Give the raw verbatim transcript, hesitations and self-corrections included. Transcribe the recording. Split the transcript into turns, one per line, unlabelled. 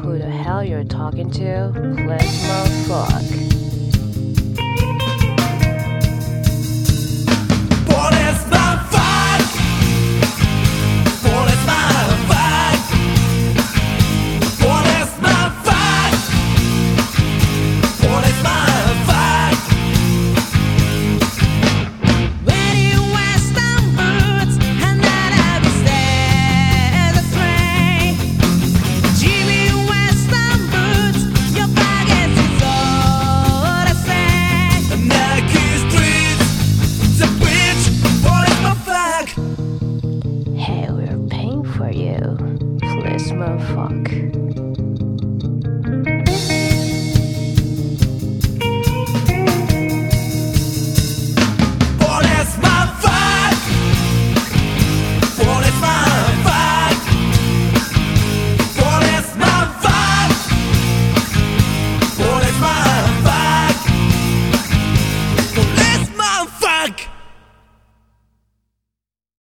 who the hell you're talking to? Plasma fuck. Hey, we're paying for you. Plasma fuck.